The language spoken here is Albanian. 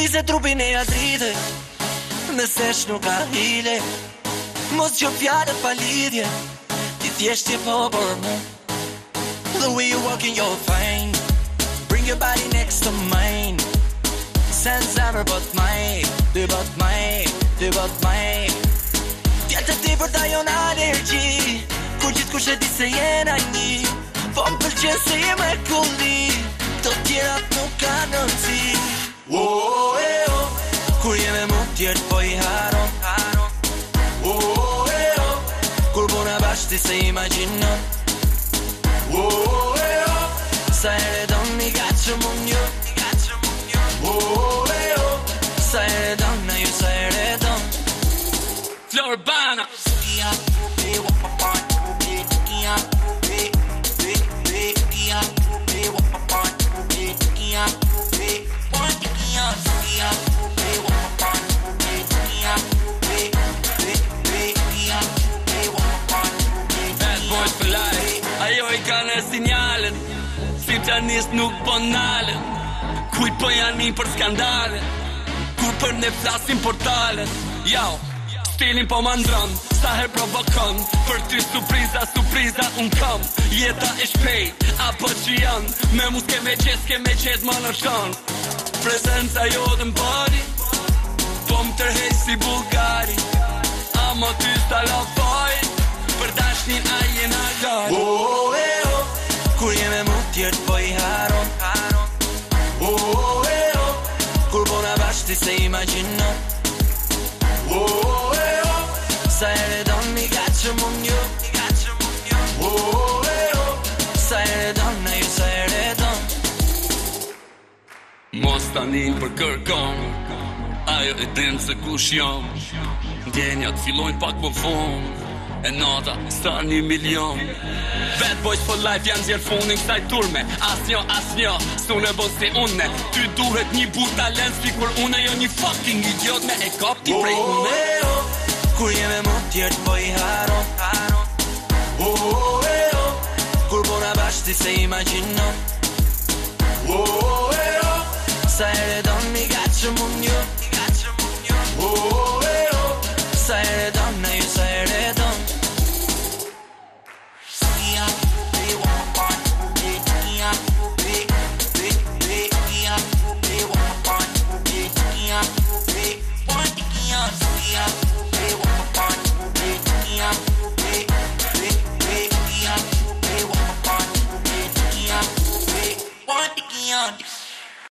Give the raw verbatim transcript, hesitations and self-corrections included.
se trupin e atrite Nësesh nuk ka hile Mos që fjallet pa lidhje Ti thjesht je po për mu The way you walk in your fine Bring your body next to mine Sen zemër bot maj Dy bot maj Dy bot maj Tjel të ti për ta jon alergji Kur gjithë kush e di se jena një Po më pëlqen se je me kulli Të tjerat nuk ka nënci Oh, eh, oh Kur jeme mu tjertë po i haron Oh, eh, oh Kur bona bashti se imaginon Oh, eh, oh Sa ere don mi gaccio munjo Oh, eh, oh Sa ere don na ju sa ere don Florbana Ia, e wapapan Ia, e, e, e, ia, e wapapan Ia, e, ia, ia, e wapapan Ia, e, e, e, ia, e wapapan Bad boys for life Ajo i ka në sinjalet Si pianist nuk po nalen Kujt po janë një për skandale Kur për ne flasin portalet Jau, stilin po ma ndron Sa her provokon Për ty surpriza, surpriza unë kam Jeta e shpejt, apo që janë Me mu s'ke me qes, s'ke me qes ma në shon Prezenca jo dhe m'bari Po më tërhej si Bulgari Amo ty s'tala fajt Për dashnin a jena gari Oh, eh, oh Kur jeme mu tjertë po i haron Oh, eh, oh Kur bona bashti se imaginon Oh, eh, oh Sa ere don mi gaccio munjo Oh, eh, oh Sa ere don na ju sa ere don Mos tani për kërkon Ajo e din se kush jam Ndjenjat fillojnë pak më fond E nata sa një milion Bad boys for life janë zjerë funin kësaj turme As njo, as njo, su në bon si une Ty duhet një bu talent Fikur une jo një fucking idiot Me e kap ti prej Oh, une eh, oh Kur jeme mu tjertë po i haron Oh, eh, oh Kur bona bashti se imaginon Oh, eh, oh Sa ere don mi gaccio munjo Oh, eh, oh Sa ere don na ju sa ere don Ia, e wapapan Ia, e, e, e, ia, e wapapan Ia, e, ia, ia